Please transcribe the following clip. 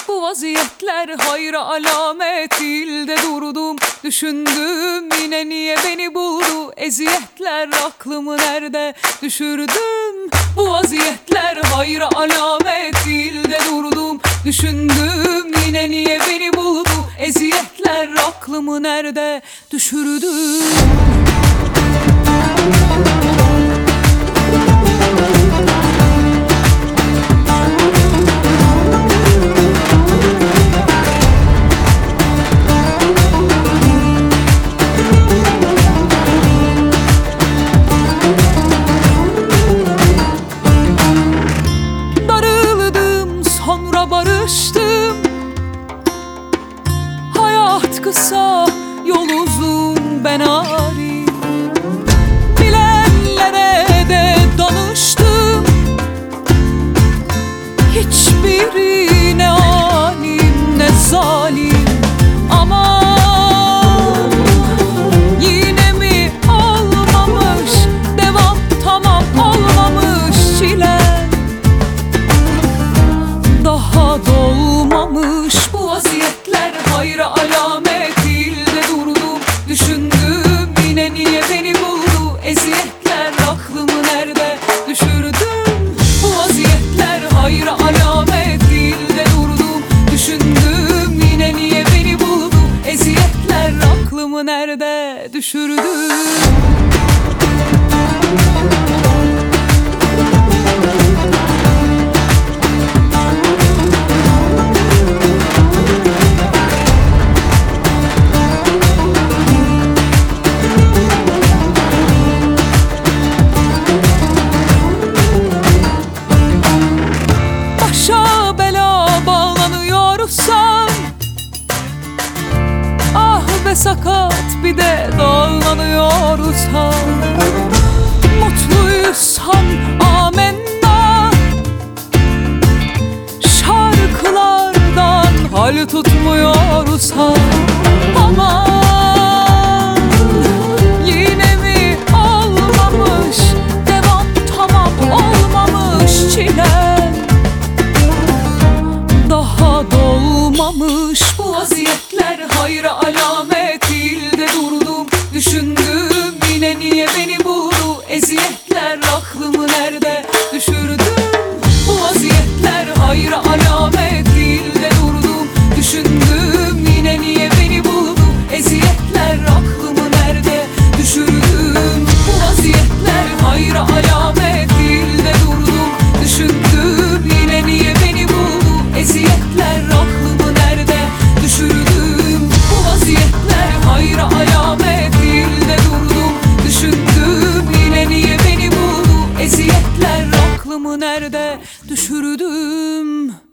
Bu vaziyetler hayra alamet değil de durdum, düşündüm yine niye beni buldu eziyetler, aklımı nerede düşürdüm. Bu vaziyetler hayra alamet değil de durdum, düşündüm yine niye beni buldu eziyetler, aklımı nerede düşürdüm. Barıştım. Hayat kısa, yol uzun, ben alim. Bilenlere de danıştım. Hiçbiri ne alim ne zalim. Ama yine mi olmamış, devam tamam olmamış çile. Daha dolmamış bu vaziyetler hayra alamet değil de durdum, düşündüm yine niye beni buldu eziyetler, aklımı nerede düşürdüm. Bu vaziyetler hayra alamet değil de durdum, düşündüm yine niye beni buldu eziyetler, aklımı nerede düşürdüm. Başa bela bağlanıyorsan, ah be sakat bir de dağlanıyorsan, mutluysan amenna, şarkılardan hal tutmuyorsan, aman yine mi olmamış, devam tamam olmamış çile. Daha dolmamış bu vaziyetler hayra alamet değil de durdum, düşündüm yine niye beni buldu eziyetler, aklımı nerede düşürdüm. Bu vaziyetler hayra alamet değil de durdum, düşündüm yine niye beni buldu eziyetler, aklımı nerede düşürdüm. Bu vaziyetler hayra alamet değil de durdum, düşündüm yine niye beni buldu eziyetler, aklımı nerede düşürdüm. Bu vaziyetler hayra alamet değil de durdum, düşündüm yine niye beni buldu eziyetler, aklımı nerede düşürdüm.